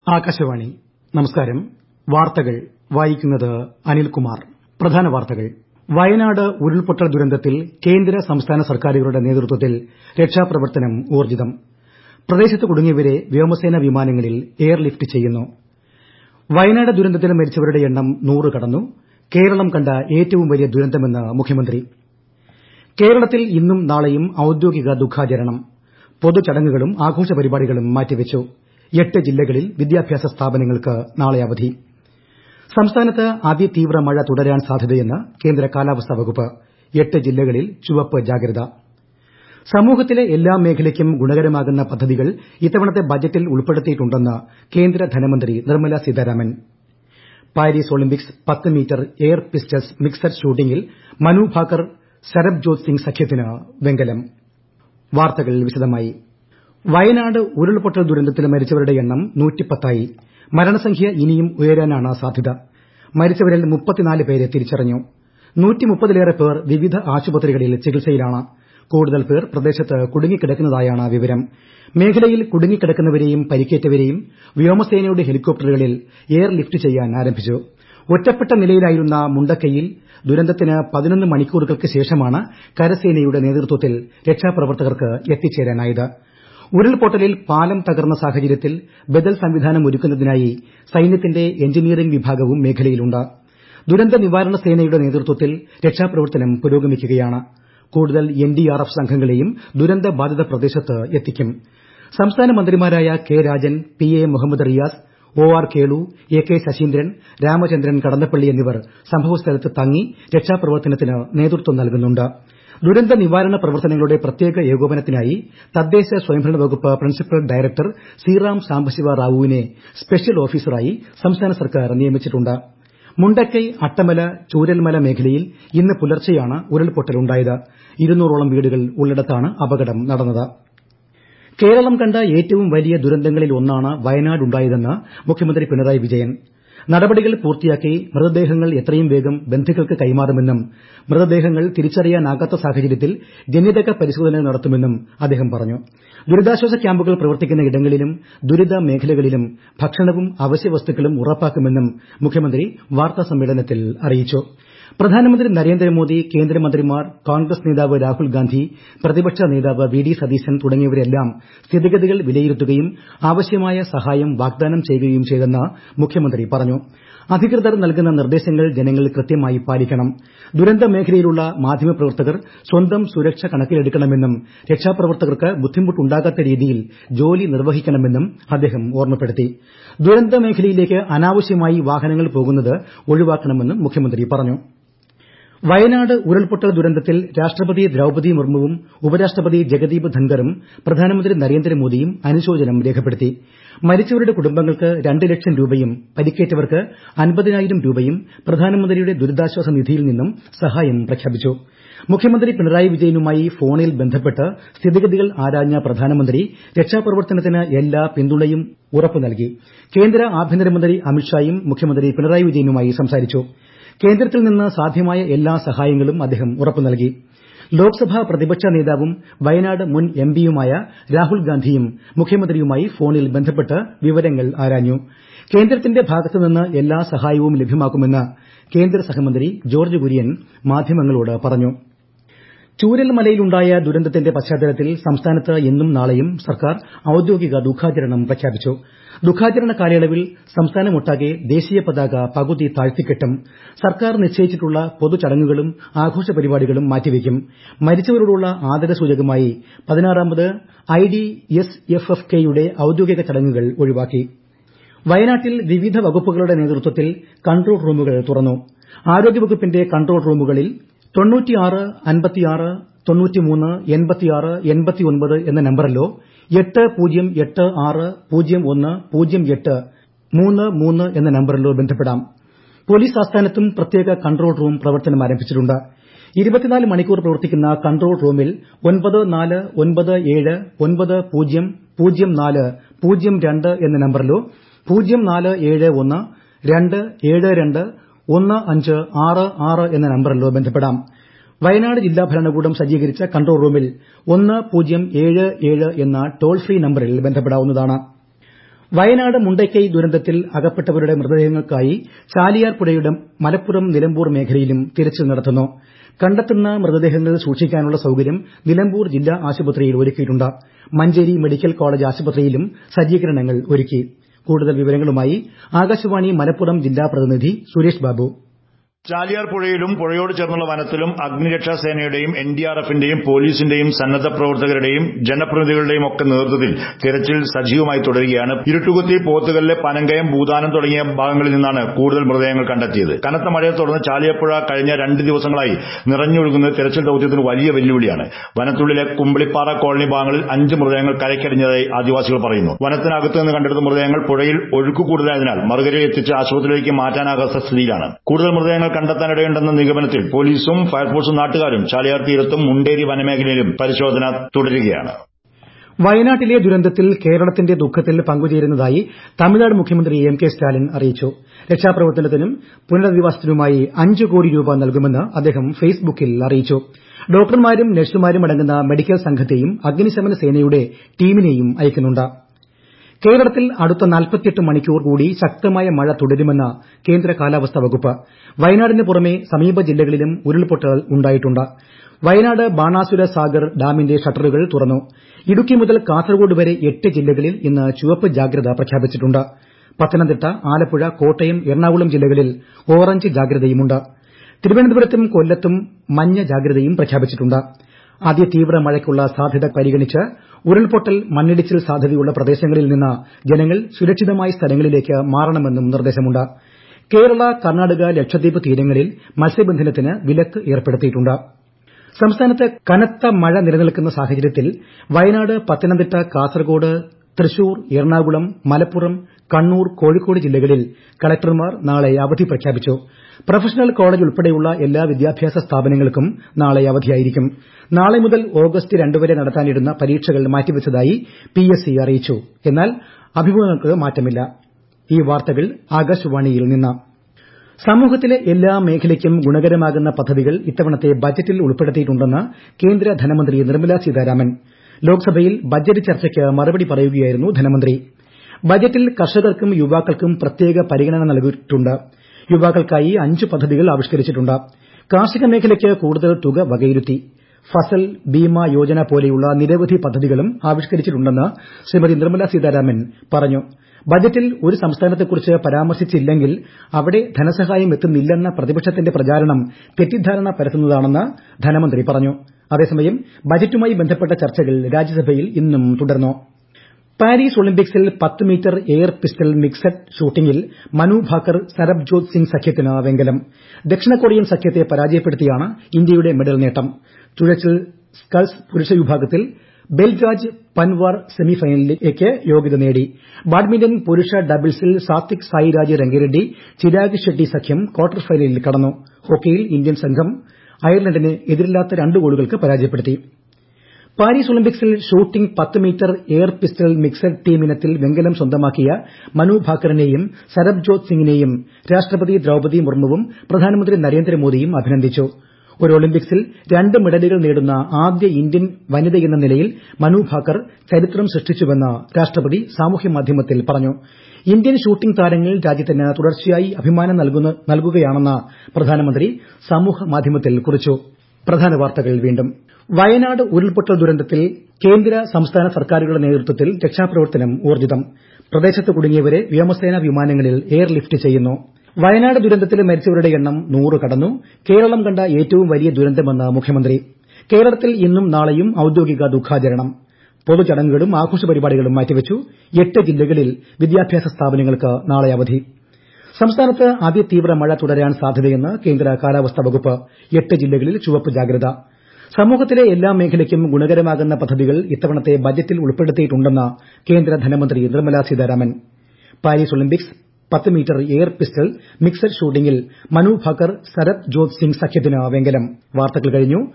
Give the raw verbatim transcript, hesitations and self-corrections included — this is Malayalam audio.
ആകാശവാണി നമസ്കാരം. വാർത്തകൾ വായിക്കുന്നത് അനിൽകുമാർ. പ്രധാന വാർത്തകൾ. വയനാട് ഉരുൾപൊട്ടൽ ദുരന്തത്തിൽ കേന്ദ്ര സംസ്ഥാന സർക്കാരുകളുടെ നേതൃത്വത്തിൽ രക്ഷാപ്രവർത്തനം ഊർജ്ജിതം. പ്രദേശത്ത് കുടുങ്ങിയവരെ വ്യോമസേന വിമാനങ്ങളിൽ എയർലിഫ്റ്റ് ചെയ്യുന്നു. വയനാട് ദുരന്തത്തിൽ മരിച്ചവരുടെ എണ്ണം നൂറ് കടന്നു. കേരളം കണ്ട ഏറ്റവും വലിയ ദുരന്തമെന്ന് മുഖ്യമന്ത്രി. കേരളത്തിൽ ഇന്നും നാളെയും ഔദ്യോഗിക ദുഃഖാചരണം. പൊതുചടങ്ങുകളും ആഘോഷ പരിപാടികളും മാറ്റിവെച്ചു. എട്ട് ജില്ലകളിൽ വിദ്യാഭ്യാസ സ്ഥാപനങ്ങൾക്ക് നാളെ അവധി. സംസ്ഥാനത്ത് അതിതീവ്ര മഴ തുടരാൻ സാധ്യതയെന്ന് കേന്ദ്ര കാലാവസ്ഥാ വകുപ്പ്. എട്ട് ജില്ലകളിൽ ചുവപ്പ് ജാഗ്രത. സമൂഹത്തിലെ എല്ലാ മേഖലയ്ക്കും ഗുണകരമാകുന്ന പദ്ധതികൾ ഇത്തവണത്തെ ബജറ്റിൽ ഉൾപ്പെടുത്തിയിട്ടുണ്ടെന്ന് കേന്ദ്ര ധനമന്ത്രി നിർമ്മല സീതാരാമൻ. പാരീസ് ഒളിമ്പിക്സ് പത്ത് മീറ്റർ എയർ പിസ്റ്റൾസ് മിക്സഡ് ഷൂട്ടിംഗിൽ മനു ഭാക്കർ സരബ്ജോത് സിംഗ് സഖ്യത്തിന് വെങ്കലം. വാർത്തകൾ വിശദമായി. വയനാട് ഉരുൾപൊട്ടൽ ദുരന്തത്തിൽ മരിച്ചവരുടെ എണ്ണം നൂറ്റിപ്പത്തായി. മരണസംഖ്യ ഇനിയും ഉയരാനാണ് സാധ്യത. മരിച്ചവരിൽ മുപ്പത്തിനാല് പേരെ തിരിച്ചറിഞ്ഞു. നൂറ്റിമുപ്പതിലേറെ പേർ വിവിധ ആശുപത്രികളിൽ ചികിത്സയിലാണ്. കൂടുതൽ പേർ പ്രദേശത്ത് കുടുങ്ങിക്കിടക്കുന്നതായാണ് വിവരം. മേഖലയിൽ കുടുങ്ങിക്കിടക്കുന്നവരെയും പരിക്കേറ്റവരെയും വ്യോമസേനയുടെ ഹെലികോപ്റ്ററുകളിൽ എയർലിഫ്റ്റ് ചെയ്യാൻ ആരംഭിച്ചു. ഒറ്റപ്പെട്ട നിലയിലായിരുന്ന മുണ്ടക്കയിൽ ദുരന്തത്തിന് പതിനൊന്ന് മണിക്കൂറുകൾക്ക് ശേഷമാണ് കരസേനയുടെ നേതൃത്വത്തിൽ രക്ഷാപ്രവർത്തകർക്ക് എത്തിച്ചേരാനായത്. ഉരുൾപൊട്ടലിൽ പാലം തകർന്ന സാഹചര്യത്തിൽ ബദൽ സംവിധാനം ഒരുക്കുന്നതിനായി സൈന്യത്തിന്റെ എഞ്ചിനീയറിംഗ് വിഭാഗവും മേഖലയിലുണ്ട്. ദുരന്ത നിവാരണ സേനയുടെ നേതൃത്വത്തിൽ രക്ഷാപ്രവർത്തനം പുരോഗമിക്കുകയാണ്. കൂടുതൽ എൻ ഡി ആർ എഫ് സംഘങ്ങളെയും ദുരന്ത ബാധിത പ്രദേശത്ത് എത്തിക്കും. സംസ്ഥാന മന്ത്രിമാരായ K Rajan, P A Muhammad Riyas, O R Kelu, A K Saseendran, Ramachandran Kadannappally എന്നിവർ സംഭവസ്ഥലത്ത് തങ്ങി രക്ഷാപ്രവർത്തനത്തിന് നേതൃത്വം നൽകുന്നുണ്ട്. ദുരന്ത നിവാരണ പ്രവർത്തനങ്ങളുടെ പ്രത്യേക ഏകോപനത്തിനായി തദ്ദേശ സ്വയംഭരണ വകുപ്പ് പ്രിൻസിപ്പൽ ഡയറക്ടർ ശ്രീറാം സാംബശിവ റാവുവിനെ സ്പെഷ്യൽ ഓഫീസറായി സംസ്ഥാന സർക്കാർ നിയമിച്ചിട്ടുണ്ട്. മുണ്ടക്കൈ, അട്ടമല, ചൂരൽമല മേഖലയിൽ ഇന്ന് പുലർച്ചെയാണ് ഉരുൾപൊട്ടലുണ്ടായത്. ഇരുന്നൂറോളം വീടുകൾ ഉള്ളിടത്താണ് അപകടം നടന്നത്. കേരളം കണ്ട ഏറ്റവും വലിയ ദുരന്തങ്ങളിൽ ഒന്നാണ് വയനാടുണ്ടായതെന്ന് മുഖ്യമന്ത്രി പിണറായി വിജയൻ. നടപടികൾ പൂർത്തിയാക്കി മൃതദേഹങ്ങൾ എത്രയും വേഗം ബന്ധുക്കൾക്ക് കൈമാറുമെന്നും മൃതദേഹങ്ങൾ തിരിച്ചറിയാനാകാത്ത സാഹചര്യത്തിൽ ജനിതക പരിശോധന നടത്തുമെന്നും അദ്ദേഹം പറഞ്ഞു. ദുരിതാശ്വാസ ക്യാമ്പുകൾ പ്രവർത്തിക്കുന്ന ഇടങ്ങളിലും ദുരിത മേഖലകളിലും ഭക്ഷണവും അവശ്യവസ്തുക്കളും ഉറപ്പാക്കുമെന്നും മുഖ്യമന്ത്രി വാർത്താസമ്മേളനത്തിൽ അറിയിച്ചു. പ്രധാനമന്ത്രി നരേന്ദ്രമോദി, കേന്ദ്രമന്ത്രിമാർ, കോൺഗ്രസ് നേതാവ് രാഹുൽ ഗാന്ധി, പ്രതിപക്ഷ നേതാവ് വി ഡി സതീശൻ തുടങ്ങിയവരെല്ലാം സ്ഥിതിഗതികൾ വിലയിരുത്തുകയും ആവശ്യമായ സഹായം വാഗ്ദാനം ചെയ്യുകയും ചെയ്തെന്ന് മുഖ്യമന്ത്രി പറഞ്ഞു. അധികൃതർ നൽകുന്ന നിർദ്ദേശങ്ങൾ ജനങ്ങൾ കൃത്യമായി പാലിക്കണം. ദുരന്ത മേഖലയിലുള്ള മാധ്യമപ്രവർത്തകർ സ്വന്തം സുരക്ഷ കണക്കിലെടുക്കണമെന്നും രക്ഷാപ്രവർത്തകർക്ക് ബുദ്ധിമുട്ടുണ്ടാകാത്ത രീതിയിൽ ജോലി നിർവഹിക്കണമെന്നും അദ്ദേഹം ഓർമ്മപ്പെടുത്തി. ദുരന്ത മേഖലയിലേക്ക് അനാവശ്യമായി വാഹനങ്ങൾ പോകുന്നത് ഒഴിവാക്കണമെന്നും മുഖ്യമന്ത്രി പറഞ്ഞു. വയനാട് ഉരുൾപൊട്ടൽ ദുരന്തത്തിൽ രാഷ്ട്രപതി ദ്രൌപദി മുർമുവും ഉപരാഷ്ട്രപതി ജഗദീപ് ധൻഖറും പ്രധാനമന്ത്രി നരേന്ദ്രമോദിയും അനുശോചനം രേഖപ്പെടുത്തി. മരിച്ചവരുടെ കുടുംബങ്ങൾക്ക് രണ്ട് ലക്ഷം രൂപയും പരിക്കേറ്റവർക്ക് അൻപതിനായിരം രൂപയും പ്രധാനമന്ത്രിയുടെ ദുരിതാശ്വാസ നിധിയിൽ നിന്നും സഹായം പ്രഖ്യാപിച്ചു. മുഖ്യമന്ത്രി പിണറായി വിജയനുമായി ഫോണിൽ ബന്ധപ്പെട്ട് സ്ഥിതിഗതികൾ ആരാഞ്ഞ പ്രധാനമന്ത്രി രക്ഷാപ്രവർത്തനത്തിന് എല്ലാ പിന്തുണയും ഉറപ്പു നൽകി. കേന്ദ്ര ആഭ്യന്തരമന്ത്രി അമിത്ഷായും മുഖ്യമന്ത്രി പിണറായി വിജയനുമായി സംസാരിച്ചു. കേന്ദ്രത്തിൽ നിന്ന് സാധ്യമായ എല്ലാ സഹായങ്ങളും അദ്ദേഹം ഉറപ്പു നൽകി. ലോക്സഭാ പ്രതിപക്ഷ നേതാവും വയനാട് മുൻ എം പിയുമായ രാഹുൽ ഗാന്ധിയും മുഖ്യമന്ത്രിയുമായി ഫോണിൽ ബന്ധപ്പെട്ട് വിവരങ്ങൾ ആരാഞ്ഞു. കേന്ദ്രത്തിന്റെ ഭാഗത്തുനിന്ന് എല്ലാ സഹായവും ലഭ്യമാക്കുമെന്ന് കേന്ദ്ര സഹമന്ത്രി ജോർജ് കുര്യൻ മാധ്യമങ്ങളോട് പറഞ്ഞു. ചൂരൽമലയിലുണ്ടായ ദുരന്തത്തിന്റെ പശ്ചാത്തലത്തിൽ സംസ്ഥാനത്ത് ഇന്നും നാളെയും സർക്കാർ ഔദ്യോഗിക ദുഃഖാചരണം പ്രഖ്യാപിച്ചു. ദുഃഖാചരണ കാലയളവിൽ സംസ്ഥാനമൊട്ടാകെ ദേശീയ പതാക പകുതി താഴ്ത്തിക്കെട്ടും. സർക്കാർ നിശ്ചയിച്ചിട്ടുള്ള പൊതുചടങ്ങുകളും ആഘോഷ പരിപാടികളും മാറ്റിവെക്കും. മരിച്ചവരോടുള്ള ആദരസൂചകമായി പതിനാറാമത് I D S F F കെയുടെ ഔദ്യോഗിക ചടങ്ങുകൾ ഒഴിവാക്കി. വയനാട്ടിൽ വിവിധ വകുപ്പുകളുടെ നേതൃത്വത്തിൽ കൺട്രോൾ റൂമുകൾ തുറന്നു. ആരോഗ്യവകുപ്പിന്റെ കൺട്രോൾ റൂമുകളിൽ തൊണ്ണൂറ്റിയാറ് അൻപത്തിയാറ് തൊണ്ണൂറ്റിമൂന്ന് എൺപത്തിയാറ് എൺപത്തിയൊൻപത് എന്ന നമ്പറിലോ എട്ട് പൂജ്യം എട്ട് ആറ് പൂജ്യം ഒന്ന് പൂജ്യം എട്ട് മൂന്ന് മൂന്ന് എന്ന നമ്പറിലോ ബന്ധപ്പെടാം. പോലീസ് ആസ്ഥാനത്തും പ്രത്യേക കൺട്രോൾ റൂം പ്രവർത്തനം ആരംഭിച്ചിട്ടുണ്ട്. ഇരുപത്തിനാല് മണിക്കൂർ പ്രവർത്തിക്കുന്ന കൺട്രോൾ റൂമിൽ ഒൻപത് നാല് ഒൻപത് ഏഴ് ഒൻപത് പൂജ്യം പൂജ്യം നാല് പൂജ്യം രണ്ട് എന്ന നമ്പറിലോ പൂജ്യം നാല് ഏഴ് ഒന്ന് രണ്ട് ഏഴ് രണ്ട് ഒന്ന് അഞ്ച് ആറ് ആറ് എന്ന നമ്പറിലോ ബന്ധപ്പെടാം. വയനാട് ജില്ലാ ഭരണകൂടം സജ്ജീകരിച്ച കൺട്രോൾ റൂമിൽ ഒന്ന് പൂജ്യം ഏഴ് ഏഴ് എന്ന ടോൾ ഫ്രീ നമ്പറിൽ ബന്ധപ്പെടാവുന്നതാണ്. വയനാട് മുണ്ടക്കൈ ദുരന്തത്തിൽ അകപ്പെട്ടവരുടെ മൃതദേഹങ്ങൾക്കായി ചാലിയാർ പുഴയുടെ മലപ്പുറം നിലമ്പൂർ മേഖലയിലും തിരച്ചിൽ നടത്തുന്നു. കണ്ടെത്തുന്ന മൃതദേഹങ്ങൾ സൂക്ഷിക്കാനുള്ള സൌകര്യം നിലമ്പൂർ ജില്ലാ ആശുപത്രിയിൽ ഒരുക്കിയിട്ടുണ്ട്. മഞ്ചേരി മെഡിക്കൽ കോളേജ് ആശുപത്രിയിലും സജ്ജീകരണങ്ങൾ ഒരുക്കി. കൂടുതൽ വിവരങ്ങളുമായി ആകാശവാണി മലപ്പുറം ജില്ലാ പ്രതിനിധി സുരേഷ് ബാബു. ചാലിയാർ പുഴയിലും പുഴയോട് ചേർന്നുള്ള വനത്തിലും അഗ്നിരക്ഷാ സേനയുടെയും എൻ ഡി ആർ എഫിന്റെയും പോലീസിന്റെയും സന്നദ്ധ പ്രവർത്തകരുടെയും ജനപ്രതിനിധികളുടെയും ഒക്കെ നേതൃത്വത്തിൽ തിരച്ചിൽ സജീവമായി തുടരുകയാണ്. ഇരുട്ടുകുത്തി, പോത്തുകല്ല്, പനങ്കയം, ഭൂതാനം തുടങ്ങിയ ഭാഗങ്ങളിൽ നിന്നാണ് കൂടുതൽ മൃതദേഹങ്ങൾ കണ്ടെത്തിയത്. കനത്ത മഴയെ തുടർന്ന് ചാലിയാർപ്പുഴ കഴിഞ്ഞ രണ്ട് ദിവസങ്ങളായി നിറഞ്ഞൊഴുകുന്നത് തെരച്ചിൽ ദൌത്യത്തിന് വലിയ വെല്ലുവിളിയാണ്. വനത്തിനുള്ളിലെ കുമ്പിളിപ്പാറ കോളനി ഭാഗങ്ങളിൽ അഞ്ച് മൃതദേഹങ്ങൾ കരയ്ക്കടിഞ്ഞതായി ആദിവാസികൾ പറയുന്നു. വനത്തിനകത്ത് നിന്ന് കണ്ടെടുത്ത മൃതദേഹങ്ങൾ പുഴയിൽ ഒഴുക്ക് കൂടുതലായതിനാൽ മറുകരയിൽ എത്തിച്ച് ആശുപത്രിയിലേക്ക് മാറ്റാനാകാത്ത സ്ഥിതിയിലാണ്. കൂടുതൽ മൃതദേഹങ്ങൾ കണ്ടെത്താനിടയുണ്ടെന്ന നിഗമനത്തിൽ പോലീസും ഫയർഫോഴ്സും നാട്ടുകാരും ചാലിയാർ തീരത്തും മുണ്ടേരി വനമേഖലയിലും പരിശോധന തുടരുകയാണ്. വയനാട്ടിലെ ദുരന്തത്തിൽ കേരളത്തിന്റെ ദുഃഖത്തിൽ പങ്കുചേരുന്നതായി തമിഴ്നാട് മുഖ്യമന്ത്രി എം കെ സ്റ്റാലിൻ അറിയിച്ചു. രക്ഷാപ്രവർത്തനത്തിനും പുനരധിവാസത്തിനുമായി അഞ്ച് കോടി രൂപ നൽകുമെന്ന് അദ്ദേഹം ഫേസ്ബുക്കിൽ അറിയിച്ചു. ഡോക്ടർമാരും നഴ്സുമാരും അടങ്ങുന്ന മെഡിക്കൽ സംഘത്തെയും അഗ്നിശമന സേനയുടെ ടീമിനെയും അയക്കുന്നുണ്ട്. കേരളത്തിൽ അടുത്ത നാൽപ്പത്തിയെട്ട് മണിക്കൂർ കൂടി ശക്തമായ മഴ തുടരുമെന്ന് കേന്ദ്ര കാലാവസ്ഥാ വകുപ്പ്. വയനാടിന് പുറമെ സമീപ ജില്ലകളിലും ഉരുൾപൊട്ടൽ ഉണ്ടായിട്ടുണ്ട്. വയനാട് ബാണാസുര സാഗർ ഡാമിന്റെ ഷട്ടറുകൾ തുറന്നു. ഇടുക്കി മുതൽ കാസർഗോഡ് വരെ എട്ട് ജില്ലകളിൽ ഇന്ന് ചുവപ്പ് ജാഗ്രത പ്രഖ്യാപിച്ചിട്ടുണ്ട്. പത്തനംതിട്ട, ആലപ്പുഴ, കോട്ടയം, എറണാകുളം ജില്ലകളിൽ ഓറഞ്ച് ജാഗ്രതയുമുണ്ട്. തിരുവനന്തപുരത്തും കൊല്ലത്തും മഞ്ഞ ജാഗ്രതയും പ്രഖ്യാപിച്ചിട്ടുണ്ട്. അതിതീവ്ര മഴയ്ക്കുള്ള സാധ്യത പരിഗണിച്ച് ഉരുൾപൊട്ടൽ, മണ്ണിടിച്ചിൽ സാധ്യതയുള്ള പ്രദേശങ്ങളിൽ നിന്ന് ജനങ്ങൾ സുരക്ഷിതമായ സ്ഥലങ്ങളിലേക്ക് മാറണമെന്നും നിർദ്ദേശമുണ്ട്. കേരള, കർണാടക, ലക്ഷദ്വീപ് തീരങ്ങളിൽ മത്സ്യബന്ധനത്തിന് വിലക്ക് ഏർപ്പെടുത്തിയിട്ടുണ്ട്. സംസ്ഥാനത്ത് കനത്ത മഴ നിലനിൽക്കുന്ന സാഹചര്യത്തിൽ വയനാട്, പത്തനംതിട്ട, കാസർഗോഡ്, തൃശൂർ, എറണാകുളം, മലപ്പുറം, കണ്ണൂർ, കോഴിക്കോട് ജില്ലകളിൽ കളക്ടർമാർ നാളെ അവധി പ്രഖ്യാപിച്ചു. പ്രൊഫഷണൽ കോളേജ് ഉൾപ്പെടെയുള്ള എല്ലാ വിദ്യാഭ്യാസ സ്ഥാപനങ്ങൾക്കും നാളെ അവധിയായിരിക്കും. നാളെ മുതൽ ഓഗസ്റ്റ് രണ്ട് വരെ നടത്താനിരുന്ന പരീക്ഷകൾ മാറ്റിവച്ചതായി പി എസ് സി അറിയിച്ചു. എന്നാൽ അഭിമുഖങ്ങൾക്ക് മാറ്റമില്ല. ഈ വാർത്തകൾ ആകാശവാണിയിൽ നിന്ന്. സമൂഹത്തിലെ എല്ലാ മേഖലയ്ക്കും ഗുണകരമാകുന്ന പദ്ധതികൾ ഇത്തവണത്തെ ബജറ്റിൽ ഉൾപ്പെടുത്തിയിട്ടുണ്ടെന്ന് കേന്ദ്ര ധനമന്ത്രി നിർമ്മലാ സീതാരാമൻ. ലോക്സഭയിൽ ബജറ്റ് ചർച്ചയ്ക്ക് മറുപടി പറയുകയായിരുന്നു ധനമന്ത്രി. ബജറ്റിൽ കർഷകർക്കും യുവാക്കൾക്കും പ്രത്യേക പരിഗണന നൽകിയിട്ടുണ്ട്. യുവാക്കൾക്കായി അഞ്ച് പദ്ധതികൾ ആവിഷ്കരിച്ചിട്ടുണ്ട്. കാർഷിക മേഖലയ്ക്ക് കൂടുതൽ തുക വകയിരുത്തി. ഫസൽ ബീമ യോജന പോലെയുള്ള നിരവധി പദ്ധതികളും ആവിഷ്കരിച്ചിട്ടുണ്ടെന്ന് ശ്രീമതി നിർമ്മലാ സീതാരാമൻ പറഞ്ഞു. ബജറ്റിൽ ഒരു സംസ്ഥാനത്തെക്കുറിച്ച് പരാമർശിച്ചില്ലെങ്കിൽ അവിടെ ധനസഹായം എത്തുന്നില്ലെന്ന പ്രതിപക്ഷത്തിന്റെ പ്രചാരണം തെറ്റിദ്ധാരണ പരത്തുന്നതാണെന്ന് ധനമന്ത്രി പറഞ്ഞു. അതേസമയം ബജറ്റുമായി ബന്ധപ്പെട്ട ചർച്ചകൾ രാജ്യസഭയിൽ ഇന്നും തുടർന്നു. പാരീസ് ഒളിമ്പിക്സിൽ പത്ത് മീറ്റർ എയർ പിസ്റ്റൾ മിക്സഡ് ഷൂട്ടിംഗിൽ മനു ഭാക്കർ സരബ്ജോത് സിംഗ് സഖ്യത്തിന് വെങ്കലം. ദക്ഷിണ കൊറിയൻ സഖ്യത്തെ പരാജയപ്പെടുത്തിയാണ് ഇന്ത്യയുടെ മെഡൽ നേട്ടം. ചുഴച്ചിൽ സ്കൾസ് പുരുഷ വിഭാഗത്തിൽ ബെൽരാജ് പൻവാർ സെമിഫൈനലിലേക്ക് യോഗ്യത നേടി. ബാഡ്മിന്റൺ പുരുഷ ഡബിൾസിൽ സാത്വിക് സായിരാജ് രംഗിറെഡ്ഡി ചിരാഗ് ഷെട്ടി സഖ്യം ക്വാർട്ടർ ഫൈനലിൽ കടന്നു. ഹോക്കിയിൽ ഇന്ത്യൻ സംഘം അയർലൻഡിനെ എതിരില്ലാത്ത രണ്ട് ഗോളുകൾക്ക് പരാജയപ്പെടുത്തി. പാരീസ് ഒളിമ്പിക്സിൽ ഷൂട്ടിംഗ് പത്ത് metre air pistol mixed team ഇനത്തിൽ വെങ്കലം സ്വന്തമാക്കിയ മനു ഭാക്കറിനെയും സരബ്ജോത് സിംഗിനെയും രാഷ്ട്രപതി ദ്രൌപദി മുർമുവും പ്രധാനമന്ത്രി നരേന്ദ്രമോദിയും അഭിനന്ദിച്ചു. ഒരു ഒളിമ്പിക്സിൽ രണ്ട് മെഡലുകൾ നേടുന്ന ആദ്യ ഇന്ത്യൻ വനിതയെന്ന നിലയിൽ മനു ഭാക്കർ ചരിത്രം സൃഷ്ടിച്ചുവെന്ന് രാഷ്ട്രപതി സാമൂഹ്യമാധ്യമത്തിൽ പറഞ്ഞു. ഇന്ത്യൻ ഷൂട്ടിംഗ് താരങ്ങൾ രാജ്യത്തിന് തുടർച്ചയായി അഭിമാനം നൽകുകയാണെന്ന് പ്രധാനമന്ത്രി സമൂഹമാധ്യമത്തിൽ കുറിച്ചു. പ്രധാന വാർത്തകൾ വീണ്ടും. വയനാട് ഉരുൾപൊട്ടൽ ദുരന്തത്തിൽ കേന്ദ്ര സംസ്ഥാന സർക്കാരുകളുടെ നേതൃത്വത്തിൽ രക്ഷാപ്രവർത്തനം ഊർജ്ജിതം. പ്രദേശത്ത് കുടുങ്ങിയവരെ വ്യോമസേനാ വിമാനങ്ങളിൽ എയർലിഫ്റ്റ് ചെയ്യുന്നു. വയനാട് ദുരന്തത്തിൽ മരിച്ചവരുടെ എണ്ണം നൂറ് കടന്നു. കേരളം കണ്ട ഏറ്റവും വലിയ ദുരന്തമെന്ന് മുഖ്യമന്ത്രി. കേരളത്തിൽ ഇന്നും നാളെയും ഔദ്യോഗിക ദുഃഖാചരണം. പൊതുചടങ്ങുകളും ആഘോഷ പരിപാടികളും മാറ്റിവച്ചു. എട്ട് ജില്ലകളിൽ വിദ്യാഭ്യാസ സ്ഥാപനങ്ങൾക്ക് നാളെ അവധി. സംസ്ഥാനത്ത് അതിതീവ്ര മഴ തുടരാൻ സാധ്യതയെന്ന് കേന്ദ്ര കാലാവസ്ഥാ വകുപ്പ്. എട്ട് ജില്ലകളിൽ ചുവപ്പ് ജാഗ്രത. സമൂഹത്തിലെ എല്ലാ മേഖലയ്ക്കും ഗുണകരമാകുന്ന പദ്ധതികൾ ഇത്തവണത്തെ ബജറ്റിൽ ഉൾപ്പെടുത്തിയിട്ടുണ്ടെന്ന് കേന്ദ്ര ധനമന്ത്രി നിർമ്മലാ സീതാരാമൻ. പാരീസ് ഒളിമ്പിക്സ് പത്ത് മീറ്റർ എയർ പിസ്റ്റൾ മിക്സഡ് ഷൂട്ടിംഗിൽ മനു ഭാക്കർ സരബ്ജോത് സിംഗ് സഖ്യത്തിന് വെങ്കലം. വാർത്തകൾ കഴിഞ്ഞു.